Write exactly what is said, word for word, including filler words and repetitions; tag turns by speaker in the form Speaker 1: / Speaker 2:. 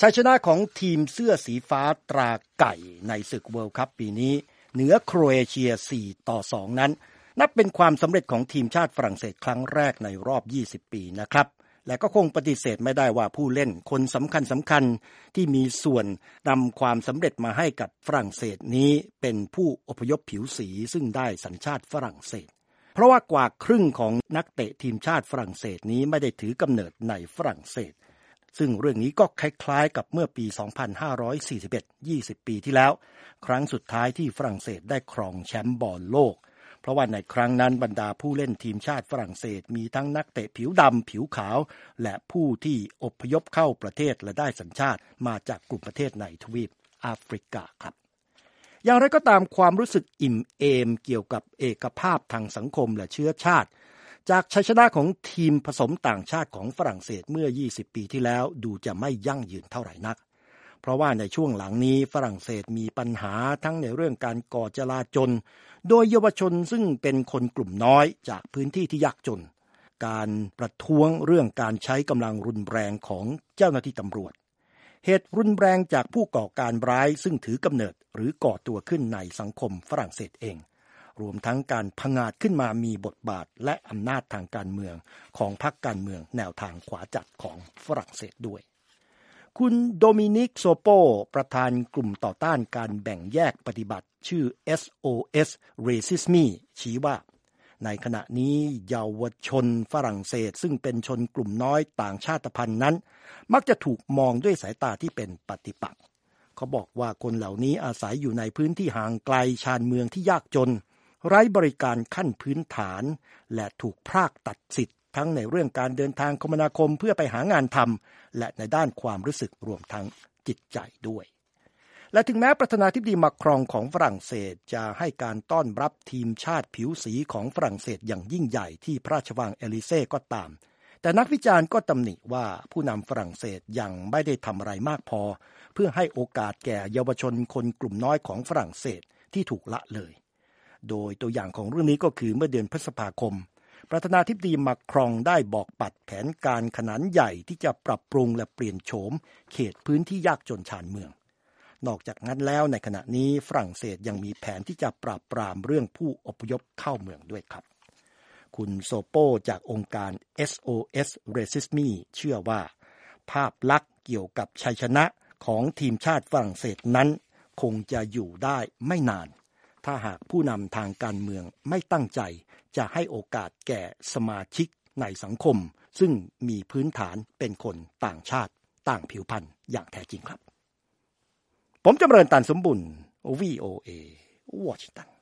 Speaker 1: ชัยชนะของทีมเสื้อสีฟ้าตราไก่ในศึกเวิลด์คัพปีนี้เหนือโครเอเชียสี่ต่อสองนั้นนับเป็นความสำเร็จของทีมชาติฝรั่งเศสครั้งแรกในรอบยี่สิบปีนะครับและก็คงปฏิเสธไม่ได้ว่าผู้เล่นคนสำคัญสำคัญที่มีส่วนนำความสำเร็จมาให้กับฝรั่งเศสนี้เป็นผู้อพยพผิวสีซึ่งได้สัญชาติฝรั่งเศสเพราะว่ากว่าครึ่งของนักเตะทีมชาติฝรั่งเศสนี้ไม่ได้ถือกำเนิดในฝรั่งเศสซึ่งเรื่องนี้ก็คล้ายๆกับเมื่อปี สองพันห้าร้อยสี่สิบเอ็ด ยี่สิบ ปีที่แล้วครั้งสุดท้ายที่ฝรั่งเศสได้ครองแชมป์บอลโลกเพราะว่าในครั้งนั้นบรรดาผู้เล่นทีมชาติฝรั่งเศสมีทั้งนักเตะผิวดำผิวขาวและผู้ที่อพยพเข้าประเทศและได้สัญชาติมาจากกลุ่มประเทศในทวีปแอฟริกาครับอย่างไรก็ตามความรู้สึกอิ่มเอมเกี่ยวกับเอกภาพทางสังคมและเชื้อชาติจากชัยชนะของทีมผสมต่างชาติของฝรั่งเศสเมื่อยี่สิบปีที่แล้วดูจะไม่ยั่งยืนเท่าไหร่นักเพราะว่าในช่วงหลังนี้ฝรั่งเศสมีปัญหาทั้งในเรื่องการก่อจลาจลโดยเยาวชนซึ่งเป็นคนกลุ่มน้อยจากพื้นที่ที่ยากจนการประท้วงเรื่องการใช้กำลังรุนแรงของเจ้าหน้าที่ตำรวจเหตุรุนแรงจากผู้ก่อการร้ายซึ่งถือกำเนิดหรือก่อตัวขึ้นในสังคมฝรั่งเศสเองรวมทั้งการผงาดขึ้นมามีบทบาทและอำนาจทางการเมืองของพรรคการเมืองแนวทางขวาจัดของฝรั่งเศสด้วยคุณโดมินิกโซโปประธานกลุ่มต่อต้านการแบ่งแยกปฏิบัติชื่อ เอส โอ เอส Racisme ชี้ว่าในขณะนี้เยาวชนฝรั่งเศสซึ่งเป็นชนกลุ่มน้อยต่างชาติพันธุ์นั้นมักจะถูกมองด้วยสายตาที่เป็นปฏิปักษ์เขาบอกว่าคนเหล่านี้อาศัยอยู่ในพื้นที่ห่างไกลชานเมืองที่ยากจนไร้บริการขั้นพื้นฐานและถูกพรากตัดสิทธิ์ทั้งในเรื่องการเดินทางคมนาคมเพื่อไปหางานทำและในด้านความรู้สึกรวมทั้งจิตใจด้วยและถึงแม้ประธานาธิบดีมาครองของฝรั่งเศสจะให้การต้อนรับทีมชาติผิวสีของฝรั่งเศสอย่างยิ่งใหญ่ที่พระราชวังเอลิเซ่ก็ตามแต่นักวิจารณ์ก็ตำหนิว่าผู้นำฝรั่งเศสยังไม่ได้ทำอะไรมากพอเพื่อให้โอกาสแก่เยาวชนคนกลุ่มน้อยของฝรั่งเศสที่ถูกละเลยโดยตัวอย่างของเรื่องนี้ก็คือเมื่อเดือนพฤษภาคมประธานาธิบดีมาครองได้บอกปัดแผนการขนาดใหญ่ที่จะปรับปรุงและเปลี่ยนโฉมเขตพื้นที่ยากจนชานเมืองนอกจากนั้นแล้วในขณะนี้ฝรั่งเศสยังมีแผนที่จะปราบปรามเรื่องผู้อพยพเข้าเมืองด้วยครับคุณโซโปจากองค์การ เอส โอ เอส Racisme เชื่อว่าภาพลักษณ์เกี่ยวกับชัยชนะของทีมชาติฝรั่งเศสนั้นคงจะอยู่ได้ไม่นานถ้าหากผู้นำทางการเมืองไม่ตั้งใจจะให้โอกาสแก่สมาชิกในสังคมซึ่งมีพื้นฐานเป็นคนต่างชาติต่างผิวพรรณอย่างแท้จริงครับผมจำเริญ ตันสมบุญ วี โอ เอ วอชิงตัน